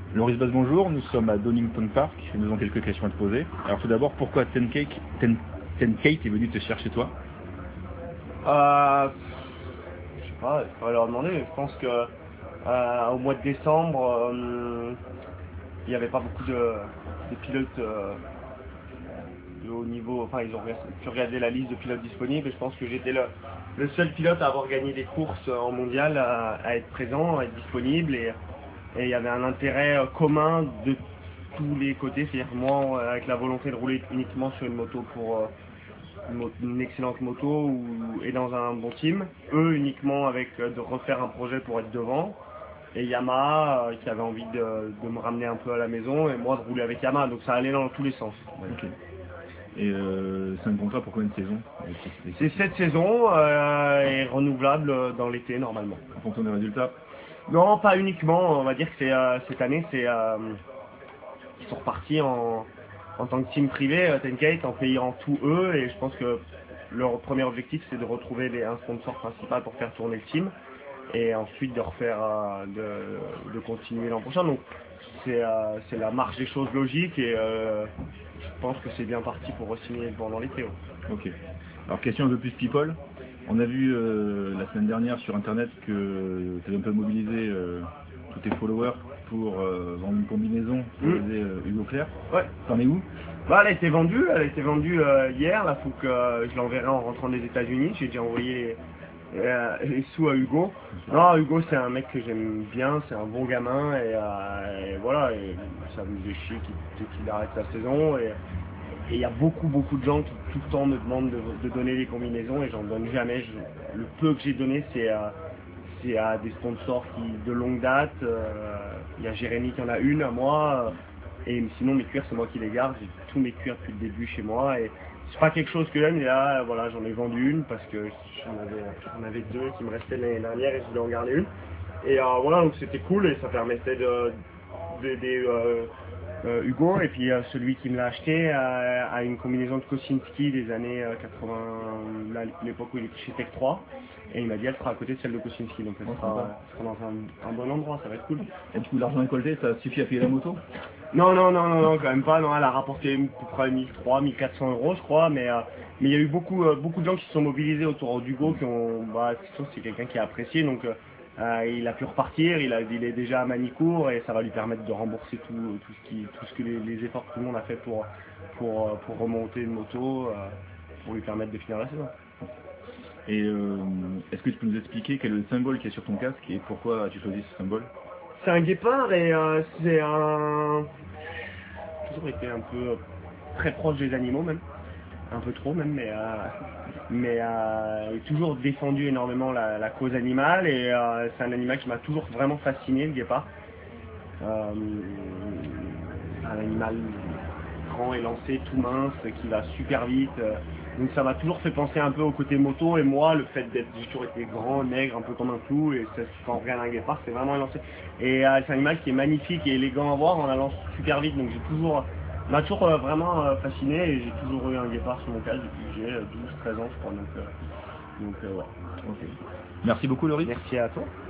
Loris Basse, bonjour, nous sommes à Donington Park et nous avons quelques questions à te poser. Alors tout d'abord, pourquoi Tenkate est venu te chercher toi? Je sais pas, il faudrait leur demander. Je pense que au mois de décembre, il n'y avait pas beaucoup de pilotes de haut niveau. Enfin, ils ont pu regarder la liste de pilotes disponibles et je pense que j'étais le seul pilote à avoir gagné des courses en mondial, à être présent, à être disponible et il y avait un intérêt commun de tous les côtés. C'est-à-dire moi, avec la volonté de rouler uniquement sur une moto pour une excellente moto et dans un bon team. Eux uniquement avec de refaire un projet pour être devant. Et Yamaha qui avait envie de me ramener un peu à la maison et moi de rouler avec Yamaha. Donc ça allait dans tous les sens. Ok. Et c'est un contrat pour combien de saisons? C'est 7 saisons et renouvelable dans l'été normalement. En fonction des résultats? Non, pas uniquement. On va dire que c'est cette année, ils sont repartis en tant que team privé, Tenkate, en payant tout eux. Et je pense que leur premier objectif, c'est de retrouver un sponsor principal pour faire tourner le team. Et ensuite de refaire, de continuer l'an prochain. Donc c'est la marche des choses logiques et je pense que c'est bien parti pour re-signer pendant l'été. Ouais. Ok. Alors question un peu plus people. On a vu la semaine dernière sur internet que tu avais un peu mobilisé tous tes followers pour vendre une combinaison pour aider Hugo Clerc. Ouais. T'en es où? Bah, elle a été vendue hier. Là, faut que je l'enverrai en rentrant des États-Unis. J'ai déjà envoyé les sous à Hugo. Non, Hugo c'est un mec que j'aime bien, c'est un bon gamin et voilà. Et ça me fait chier qu'il arrête sa saison. Et il y a beaucoup de gens qui tout le temps me demandent de donner des combinaisons et j'en donne jamais. Le peu que j'ai donné c'est à des sponsors de longue date. Il y a Jérémy qui en a une à moi. Et sinon mes cuirs c'est moi qui les garde. J'ai tous mes cuirs depuis le début chez moi. Et c'est pas quelque chose que j'aime. Et là voilà, j'en ai vendu une parce que j'en avais deux qui me restaient l'année dernière et je voulais en garder une. Et voilà, donc c'était cool et ça permettait d'aider Hugo. Et puis celui qui me l'a acheté a une combinaison de Kosinski des années 80, l'époque où il était chez Tech 3. Et il m'a dit elle sera à côté de celle de Kosinski, donc elle sera dans un bon endroit, ça va être cool. Et du coup l'argent récolté, ça suffit à payer la moto? Non, quand même pas. Non, elle a rapporté à peu près 1300, 1400 euros, je crois. Mais il y a eu beaucoup de gens qui se sont mobilisés autour d'Hugo, c'est quelqu'un qui a apprécié. Donc il a pu repartir. Il est déjà à Manicourt et ça va lui permettre de rembourser tout ce que les efforts que tout le monde a fait pour remonter une moto, pour lui permettre de finir la saison. Et est-ce que tu peux nous expliquer quel est le symbole qui est sur ton casque et pourquoi as-tu choisi ce symbole? C'est un guépard et c'est un... J'ai toujours été un peu très proche des animaux même. Un peu trop même, mais j'ai toujours défendu énormément la cause animale et c'est un animal qui m'a toujours vraiment fasciné, le guépard. Un animal grand et lancé, tout mince, qui va super vite. Donc ça m'a toujours fait penser un peu au côté moto et moi, le fait j'ai toujours été grand, maigre, un peu comme un clou et quand on regarde un guépard, c'est vraiment un lancé. Et c'est un animal qui est magnifique et élégant à voir en allant super vite, donc m'a toujours vraiment fasciné et j'ai toujours eu un guépard sur mon casque depuis que j'ai 12-13 ans je crois, donc ouais. Okay. Merci beaucoup Loris. Merci à toi.